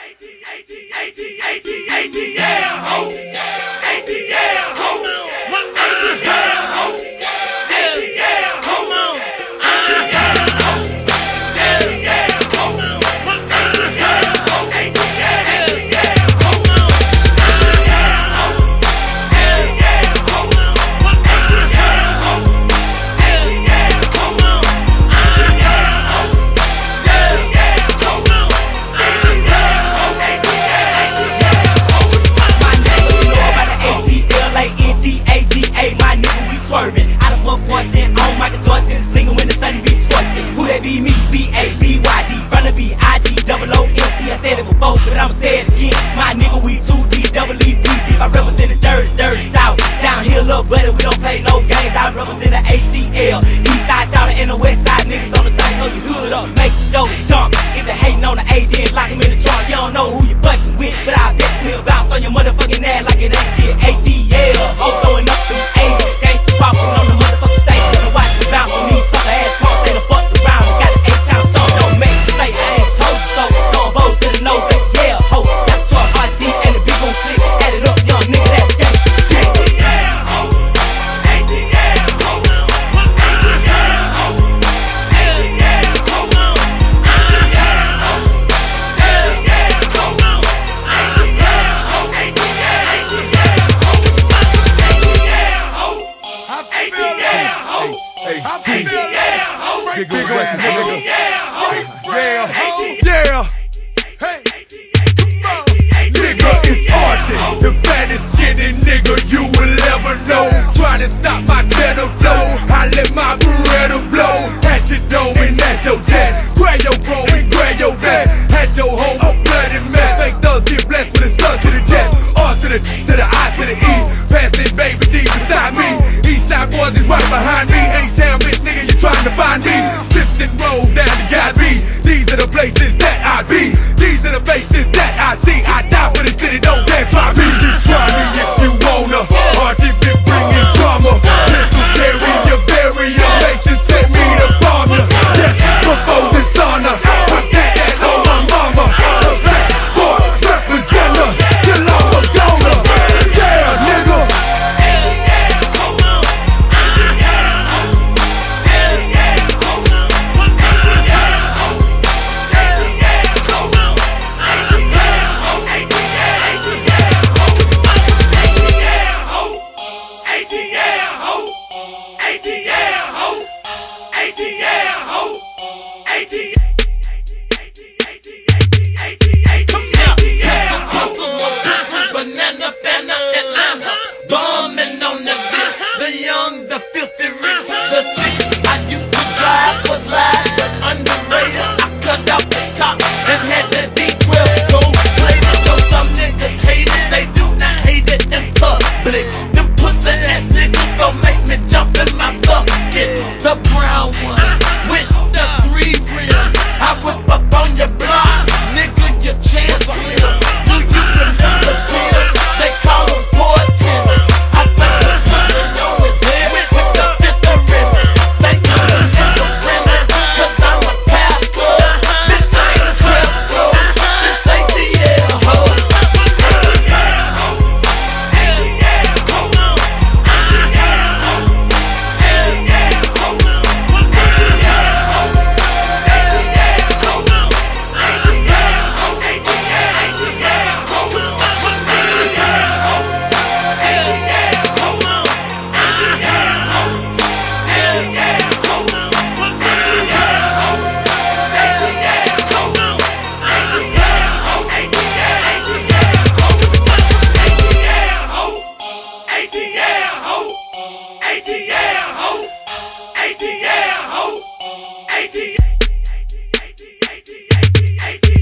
Swerving out of 1% on Michael Jordan, thinking when the sun be scorching. Who that be me? B-A-B-Y-D, from the B-I-G-O-O-M-P. I said it before, but I'ma say it again. My nigga, we 2D, double E-P. I represent the dirty South. Down here, little buddy, we don't play no games. I represent the ATL. East side shouter and the west side niggas on the thing. Know you hood up, make you show the jump. If they hating on the A, then lock him in the trunk. You don't know who you fucking with, but I bet we'll bounce on your motherfucking ass like it ain't shit. ATL, oh, throwing up them A's. Walking on the motherfucking stage, and watch me bounce on these sucker ass punks. They done fucked around and got an 8-count stomp. Don't make me say I ain't told you so. Throwing bows to the nose, like yeah, ho. Got the truck, RT, and the big gon' click. Add it up, young nigga, that's gangsta shit. ATL, ho. ATL, ho. ATL, ho. ATL, ho. Nigga, it's Archie, the fattest skinny nigga you will ever know. Trying to stop my cheddar flow, I let my Beretta blow. At your dome and at your chest, grab your bro and grab your vest. At your home, a bloody mess. Fake thugs get blessed with a sun to the chest. R to the I to the E. Pass it, baby, D beside me. Eastside boys is right behind me. A-town bitch nigga, you trying to find me. Sips and roll down the God B. These are the places that I be. These are the faces that I see. I die for the city, don't dare try me. You try me if you wanna. Hard if it bringing drama. Pistol carry your barrier. Faces set me to bomb ya. Yes, before dishonor. Put that on my mama. The black boy representer. Till I'm a goner. Yeah, nigga. Banana, Fanta, Atlanta, bombing on the bitch. The young, the filthy rich, the six I used to drive was live but underrated. I cut out the top and had the D12 gold plated. Though some niggas hate it, they do not hate it in public. Them pussy ass niggas gon' make me jump in my bucket. The brown one with the 3 rims. I whip up on your block, nigga, your chance slim. Do you remember Tim? They call him Portin. I spent the pussy on his head with the 5th rim. Thank you for remembering, cause I'm a pastor. Bitch, I ain't crap, bro. This ATL, ho. ATL, ho. ATL, ho. ATL, ho. ATL.